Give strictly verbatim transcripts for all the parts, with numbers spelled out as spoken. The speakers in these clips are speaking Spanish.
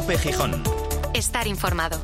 COPE Gijón. Estar informado.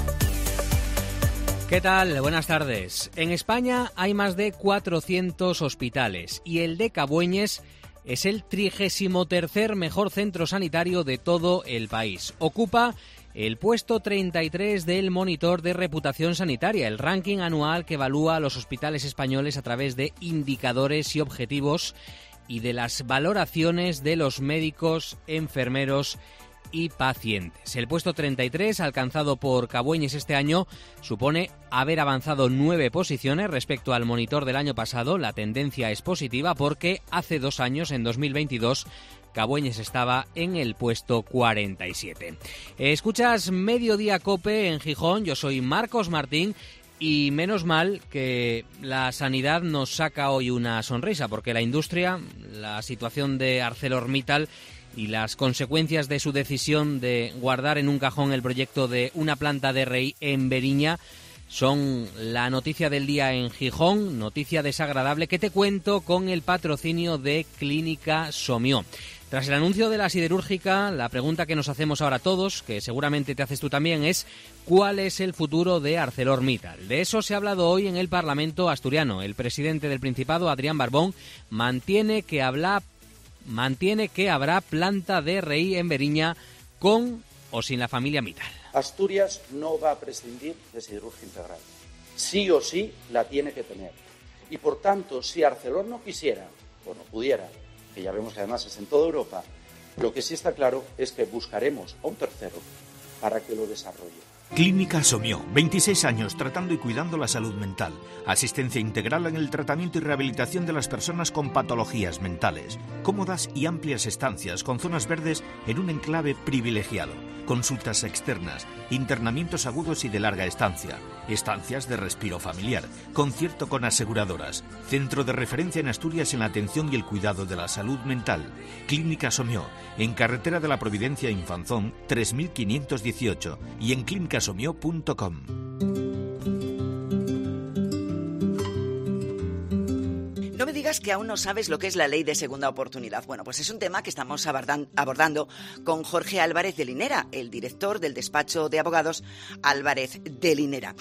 ¿Qué tal? Buenas tardes. En España hay más de cuatrocientos hospitales y el de Cabueñes es el trigésimo tercer mejor centro sanitario de todo el país. Ocupa el puesto treinta y tres del Monitor de Reputación Sanitaria, el ranking anual que evalúa a los hospitales españoles a través de indicadores y objetivos y de las valoraciones de los médicos, enfermeros y pacientes. El puesto treinta y tres, alcanzado por Cabueñes este año, supone haber avanzado nueve posiciones respecto al monitor del año pasado. La tendencia es positiva porque hace dos años, en dos mil veintidós, Cabueñes estaba en el puesto cuarenta y siete. Escuchas Mediodía COPE en Gijón, yo soy Marcos Martín. Y menos mal que la sanidad nos saca hoy una sonrisa, porque la industria, la situación de ArcelorMittal y las consecuencias de su decisión de guardar en un cajón el proyecto de una planta de R I en Beriña son la noticia del día en Gijón, noticia desagradable que te cuento con el patrocinio de Clínica Somio. Tras el anuncio de la siderúrgica, la pregunta que nos hacemos ahora todos, que seguramente te haces tú también, es ¿cuál es el futuro de ArcelorMittal? De eso se ha hablado hoy en el Parlamento asturiano. El presidente del Principado, Adrián Barbón, mantiene que habla, mantiene que habrá planta de R I en Beriña con o sin la familia Mittal. Asturias no va a prescindir de siderurgia integral. Sí o sí la tiene que tener. Y por tanto, si Arcelor no quisiera o no pudiera, que ya vemos que además es en toda Europa, lo que sí está claro es que buscaremos a un tercero para que lo desarrolle. Clínica Somio, veintiséis años tratando y cuidando la salud mental. Asistencia integral en el tratamiento y rehabilitación de las personas con patologías mentales. Cómodas y amplias estancias con zonas verdes en un enclave privilegiado. Consultas externas, internamientos agudos y de larga estancia. Estancias de respiro familiar. Concierto con aseguradoras. Centro de referencia en Asturias en la atención y el cuidado de la salud mental. Clínica Somio, en Carretera de la Providencia Infanzón, tres mil quinientos dieciocho y en clínica somio punto com. No me digas que aún no sabes lo que es la ley de segunda oportunidad. Bueno, pues es un tema que estamos abordando con Jorge Álvarez de Linera, el director del despacho de abogados Álvarez de Linera.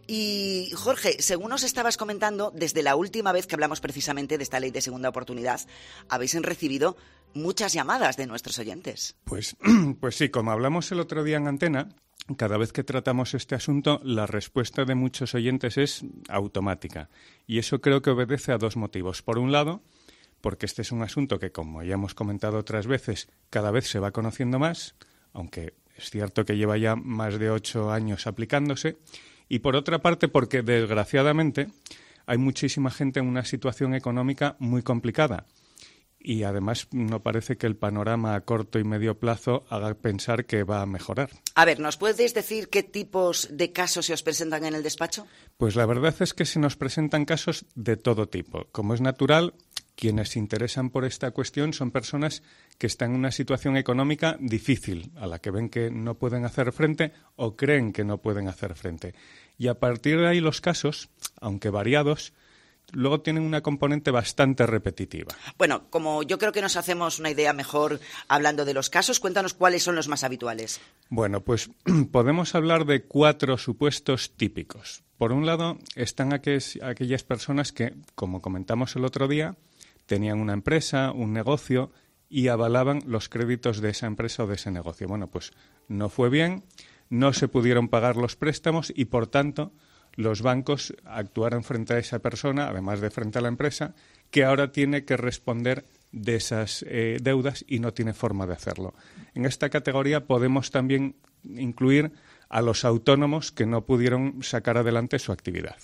Y Jorge, según nos estabas comentando, desde la última vez que hablamos precisamente de esta ley de segunda oportunidad, habéis recibido muchas llamadas de nuestros oyentes. Pues, pues sí, como hablamos el otro día en Antena, cada vez que tratamos este asunto, la respuesta de muchos oyentes es automática. Y eso creo que obedece a dos motivos. Por un lado, porque este es un asunto que, como ya hemos comentado otras veces, cada vez se va conociendo más, aunque es cierto que lleva ya más de ocho años aplicándose. Y por otra parte, porque desgraciadamente hay muchísima gente en una situación económica muy complicada. Y además no parece que el panorama a corto y medio plazo haga pensar que va a mejorar. A ver, ¿nos puedes decir qué tipos de casos se os presentan en el despacho? Pues la verdad es que se nos presentan casos de todo tipo. Como es natural, quienes se interesan por esta cuestión son personas que están en una situación económica difícil, a la que ven que no pueden hacer frente o creen que no pueden hacer frente. Y a partir de ahí los casos, aunque variados, luego tienen una componente bastante repetitiva. Bueno, como yo creo que nos hacemos una idea mejor hablando de los casos, cuéntanos cuáles son los más habituales. Bueno, pues podemos hablar de cuatro supuestos típicos. Por un lado, están aquellas, aquellas personas que, como comentamos el otro día, tenían una empresa, un negocio y avalaban los créditos de esa empresa o de ese negocio. Bueno, pues no fue bien, no se pudieron pagar los préstamos y, por tanto, los bancos actuaron frente a esa persona, además de frente a la empresa, que ahora tiene que responder de esas eh, deudas y no tiene forma de hacerlo. En esta categoría podemos también incluir a los autónomos que no pudieron sacar adelante su actividad.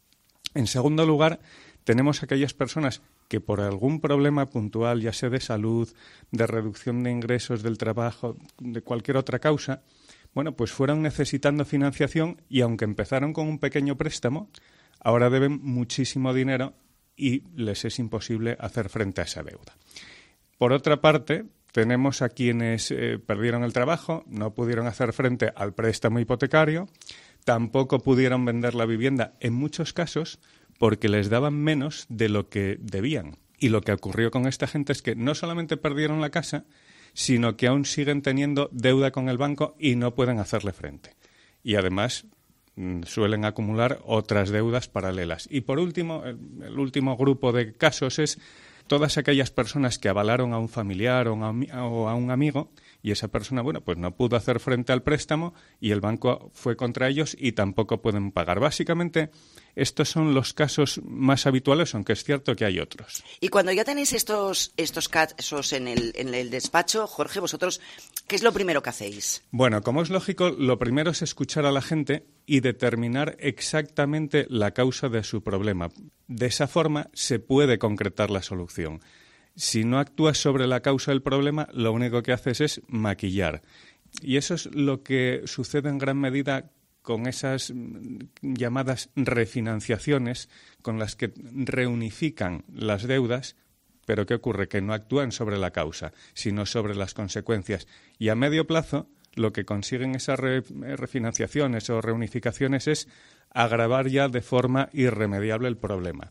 En segundo lugar, tenemos aquellas personas que por algún problema puntual, ya sea de salud, de reducción de ingresos del trabajo, de cualquier otra causa, bueno, pues fueron necesitando financiación y aunque empezaron con un pequeño préstamo, ahora deben muchísimo dinero y les es imposible hacer frente a esa deuda. Por otra parte, tenemos a quienes eh, perdieron el trabajo, no pudieron hacer frente al préstamo hipotecario, tampoco pudieron vender la vivienda en muchos casos porque les daban menos de lo que debían. Y lo que ocurrió con esta gente es que no solamente perdieron la casa, sino que aún siguen teniendo deuda con el banco y no pueden hacerle frente. Y además suelen acumular otras deudas paralelas. Y por último, el, el último grupo de casos es todas aquellas personas que avalaron a un familiar o a un, o a un amigo y esa persona, bueno, pues no pudo hacer frente al préstamo y el banco fue contra ellos y tampoco pueden pagar. Básicamente, estos son los casos más habituales, aunque es cierto que hay otros. Y cuando ya tenéis estos, estos casos en el, en el despacho, Jorge, vosotros, ¿qué es lo primero que hacéis? Bueno, como es lógico, lo primero es escuchar a la gente y determinar exactamente la causa de su problema. De esa forma se puede concretar la solución. Si no actúas sobre la causa del problema, lo único que haces es maquillar. Y eso es lo que sucede en gran medida con esas llamadas refinanciaciones con las que reunifican las deudas, pero ¿qué ocurre? Que no actúan sobre la causa, sino sobre las consecuencias. Y a medio plazo, lo que consiguen esas re- refinanciaciones o reunificaciones es agravar ya de forma irremediable el problema.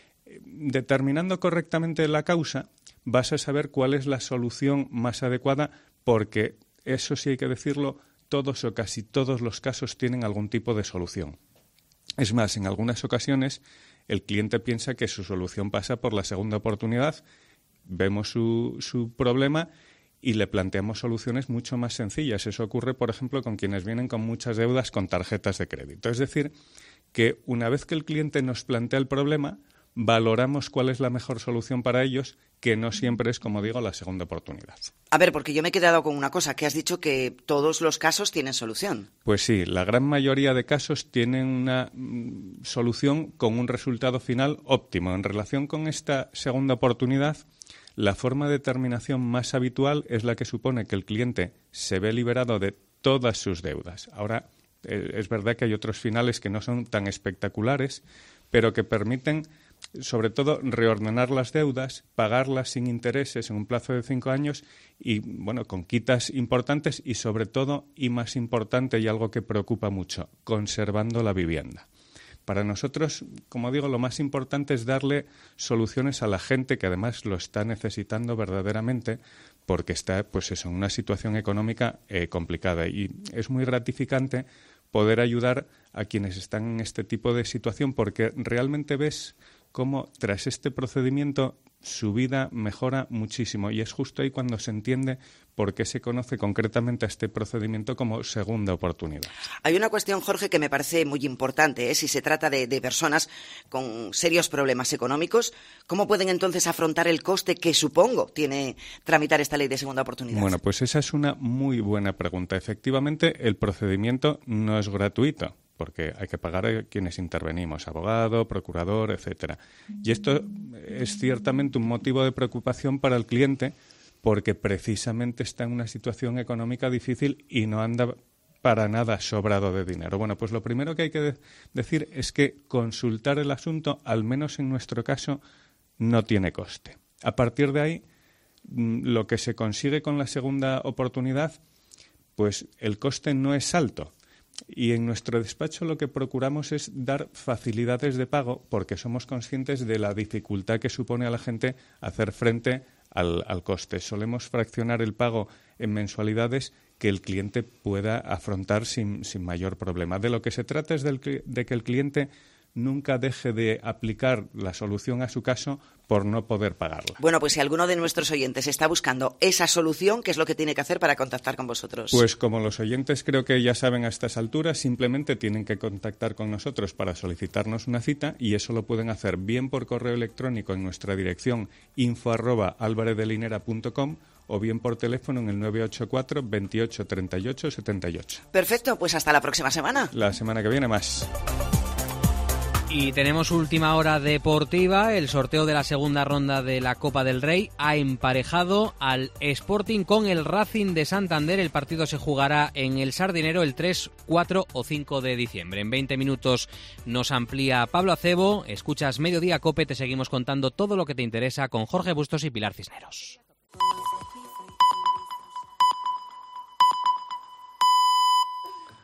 Determinando correctamente la causa, vas a saber cuál es la solución más adecuada, porque, eso sí hay que decirlo, todos o casi todos los casos tienen algún tipo de solución. Es más, en algunas ocasiones el cliente piensa que su solución pasa por la segunda oportunidad, vemos su, su problema y le planteamos soluciones mucho más sencillas. Eso ocurre, por ejemplo, con quienes vienen con muchas deudas con tarjetas de crédito. Es decir, que una vez que el cliente nos plantea el problema, valoramos cuál es la mejor solución para ellos, que no siempre es, como digo, la segunda oportunidad. A ver, porque yo me he quedado con una cosa, que has dicho que todos los casos tienen solución. Pues sí, la gran mayoría de casos tienen una mm, solución con un resultado final óptimo. En relación con esta segunda oportunidad, la forma de terminación más habitual es la que supone que el cliente se ve liberado de todas sus deudas. Ahora, eh, es verdad que hay otros finales que no son tan espectaculares, pero que permiten, sobre todo, reordenar las deudas, pagarlas sin intereses en un plazo de cinco años y, bueno, con quitas importantes y, sobre todo, y más importante y algo que preocupa mucho, conservando la vivienda. Para nosotros, como digo, lo más importante es darle soluciones a la gente que además lo está necesitando verdaderamente porque está, pues eso, en una situación económica eh, complicada. Y es muy gratificante poder ayudar a quienes están en este tipo de situación porque realmente ves cómo tras este procedimiento su vida mejora muchísimo y es justo ahí cuando se entiende por qué se conoce concretamente a este procedimiento como segunda oportunidad. Hay una cuestión, Jorge, que me parece muy importante, ¿eh? Si se trata de, de personas con serios problemas económicos, ¿cómo pueden entonces afrontar el coste que supongo tiene tramitar esta ley de segunda oportunidad? Bueno, pues esa es una muy buena pregunta. Efectivamente, el procedimiento no es gratuito, porque hay que pagar a quienes intervenimos, abogado, procurador, etcétera. Y esto es ciertamente un motivo de preocupación para el cliente porque precisamente está en una situación económica difícil y no anda para nada sobrado de dinero. Bueno, pues lo primero que hay que de- decir es que consultar el asunto, al menos en nuestro caso, no tiene coste. A partir de ahí, mm, lo que se consigue con la segunda oportunidad, pues el coste no es alto. Y en nuestro despacho lo que procuramos es dar facilidades de pago porque somos conscientes de la dificultad que supone a la gente hacer frente al, al coste. Solemos fraccionar el pago en mensualidades que el cliente pueda afrontar sin, sin mayor problema. De lo que se trata es del, de que el cliente nunca deje de aplicar la solución a su caso por no poder pagarla. Bueno, pues si alguno de nuestros oyentes está buscando esa solución, ¿qué es lo que tiene que hacer para contactar con vosotros? Pues como los oyentes creo que ya saben a estas alturas, simplemente tienen que contactar con nosotros para solicitarnos una cita y eso lo pueden hacer bien por correo electrónico en nuestra dirección info arroba alvarezdelinera punto com o bien por teléfono en el nueve ocho cuatro veintiocho treinta y ocho setenta y ocho. Perfecto, pues hasta la próxima semana. La semana que viene más. Y tenemos última hora deportiva. El sorteo de la segunda ronda de la Copa del Rey ha emparejado al Sporting con el Racing de Santander. El partido se jugará en el Sardinero el tres, cuatro o cinco de diciembre. En veinte minutos nos amplía Pablo Acebo. Escuchas Mediodía Cope, te seguimos contando todo lo que te interesa con Jorge Bustos y Pilar Cisneros.